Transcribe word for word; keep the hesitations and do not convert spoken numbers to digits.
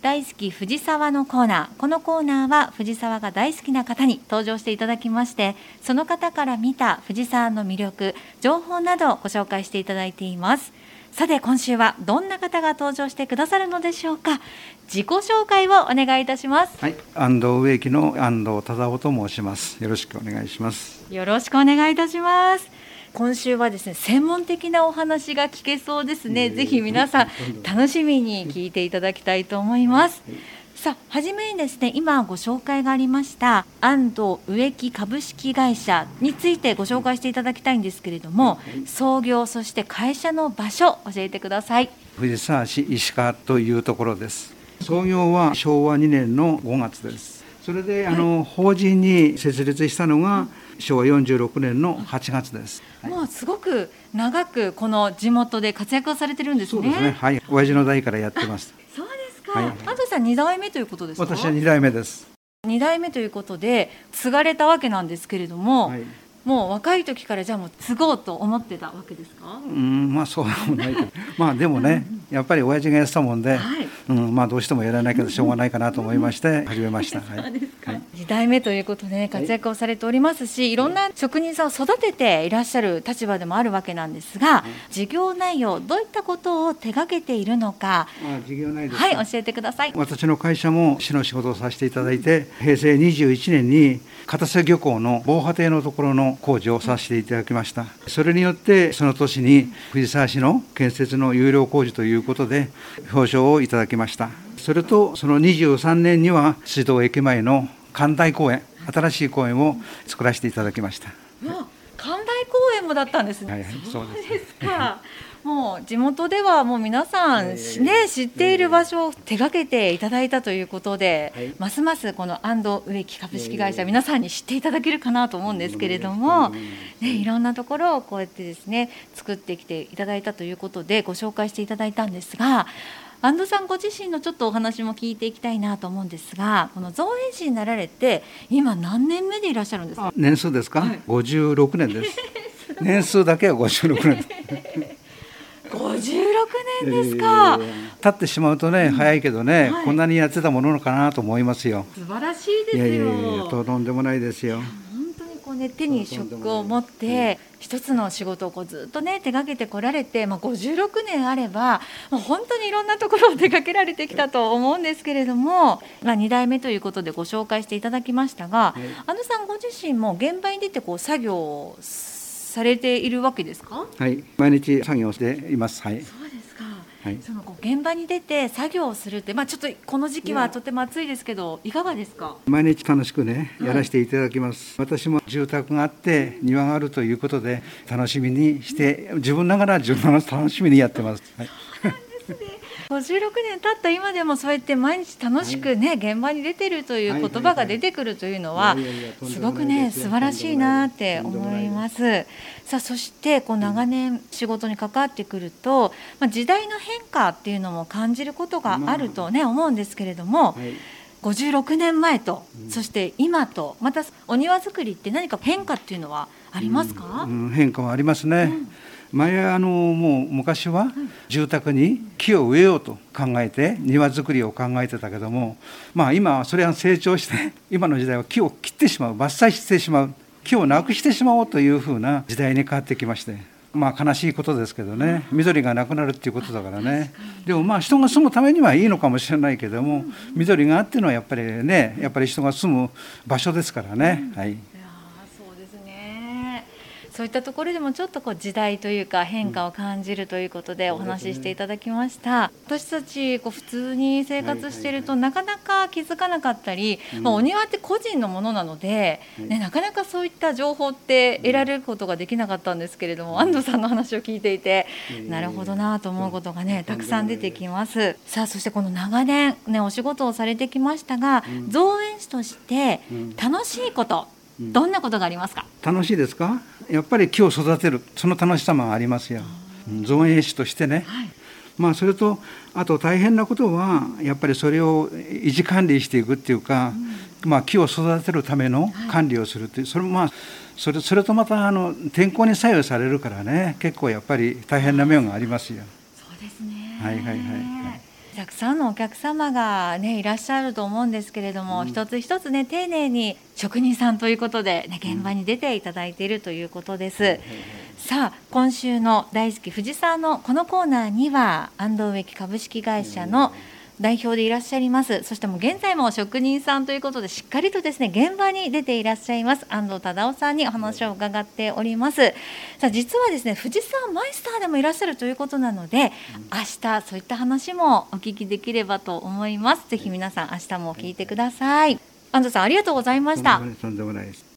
大好き藤沢のコーナー。このコーナーは藤沢が大好きな方に登場していただきまして、その方から見た藤沢の魅力、情報などをご紹介していただいています。さて今週はどんな方が登場してくださるのでしょうか。自己紹介をお願いいたします。 はい、安藤植木の安藤忠夫と申します。よろしくお願いします。 よろしくお願いいたします。今週はですね、専門的なお話が聞けそうですね。ぜひ皆さん楽しみに聞いていただきたいと思います。さあ、はじめにですね、今ご紹介がありました安藤植木株式会社についてご紹介していただきたいんですけれども、創業そして会社の場所教えてください。 藤沢市石川というところです。創業はしょうわにねんのごがつです。それであの、はい、法人に設立したのがしょうわよんじゅうろくねんのはちがつです。 はい、もうすごく長くこの地元で活躍をされてるんですね。 そうですね。はい、親父の代からやってます。 そうですか。はい、安藤さんにだいめということですか。 私はにだいめです。 にだいめということで継がれたわけなんですけれども、はい、もう若い時からじゃあもう継ごうと思ってたわけですか。 うん、まあそうでもないけどまあでもね、やっぱり親父がやってたもんで、はい、うん、まあどうしてもやらないけどしょうがないかなと思いまして始めました。はい、 にだいめということで活躍をされておりますし、はい、いろんな職人さんを育てていらっしゃる立場でもあるわけなんですが、はい、事業内容どういったことを手掛けているのか、 あ事業内容ですか。 はい、教えてください。 私の会社も市の仕事をさせていただいて、へいせいにじゅういちねんに片瀬漁港の防波堤のところの工事をさせていただきました。それによってその年に藤沢市の建設の有料工事ということで表彰をいただきました。それとそのにじゅうさんねんには水道駅前の寛大公園、新しい公園を作らせていただきました。 もう寛大公園もだったんですね。 はいはい、 そうですか。もう地元ではもう皆さん、ね、知っている場所を手掛けていただいたということで、はい、ますますこの安藤植木株式会社皆さんに知っていただけるかなと思うんですけれども、ね、いろんなところをこうやってですね作ってきていただいたということでご紹介していただいたんですが、安藤さんご自身のちょっとお話も聞いていきたいなと思うんですが、この造園師になられて今何年目でいらっしゃるんですか。 年数ですか、はい、ごじゅうろくねんです年数だけはごじゅうろくねんごじゅうろくねんですか。 えー、経ってしまうとね、うん、早いけどね、はい、こんなにやってたものかなと思いますよ。 素晴らしいですよ。いやいやいや、 とんでもないですよ。 本当にこう、ね、手に職を持って一つの仕事をこうずっとね手掛けてこられて、まあ、ごじゅうろくねんあればもう本当にいろんなところを手掛けられてきたと思うんですけれども、まあ、にだいめということでご紹介していただきましたが、はい、安藤さんご自身も現場に出てこう作業をされているわけですか。 はい、毎日作業しています。はい、 そうですか。 はい、 そのこう現場に出て作業をするって、まあ、ちょっとこの時期はとても暑いですけどいかがですか。 毎日楽しくねやらせていただきます。はい、私も住宅があって庭があるということで楽しみにして自分ながら自分の楽しみにやってます。はい、 ごじゅうろくねん経った今でもそうやって毎日楽しくね、はい、現場に出てるという言葉が出てくるというのはすごくね素晴らしいなって思います。さあそしてこう長年仕事に関わってくると、まあ、時代の変化っていうのも感じることがあるとね思うんですけれども、はい、ごじゅうろくねんまえと、うん、そして今とまたお庭作りって何か変化っていうのはありますか。 うんうん、変化はありますね。うん、前あのもう昔は住宅に木を植えようと考えて庭作りを考えてたけども、まあ今はそれは成長して今の時代は木を切ってしまう、伐採してしまう、木をなくしてしまおうというふうな時代に変わってきまして、まあ悲しいことですけどね、緑がなくなるっていうことだからね。でもまあ人が住むためにはいいのかもしれないけども、緑があってのはやっぱりね、やっぱり人が住む場所ですからね。はい。 そういったところでもちょっとこう時代というか変化を感じるということでお話ししていただきました。私たちこう普通に生活しているとなかなか気づかなかったり、まあ、お庭って個人のものなので、ね、なかなかそういった情報って得られることができなかったんですけれども、安藤さんの話を聞いていてなるほどなと思うことがねたくさん出てきます。さあそしてこの長年、ね、お仕事をされてきましたが、造園師として楽しいことどんなことがありますか。 楽しいですか。やっぱり木を育てるその楽しさもありますよ。造園師としてね、はい、まあそれとあと大変なことはやっぱりそれを維持管理していくっていうか、うん、まあ木を育てるための管理をするっていう、それもまあそれそれとまたあの天候に左右されるからね、結構やっぱり大変な面がありますよ。 そうですね。 はいはいはい、はい。 たくさんのお客様が、ね、いらっしゃると思うんですけれども、うん、一つ一つね丁寧に職人さんということで、ね、現場に出ていただいているということです、うん、さあ今週の大好き藤沢のこのコーナーには安藤植木株式会社の代表でいらっしゃいます、そしてもう現在も職人さんということでしっかりとですね現場に出ていらっしゃいます安藤忠夫さんにお話を伺っております。さあ実はですね藤沢マイスターでもいらっしゃるということなので、明日そういった話もお聞きできればと思います。ぜひ皆さん明日も聞いてください。安藤さんありがとうございました。 とんでもないです。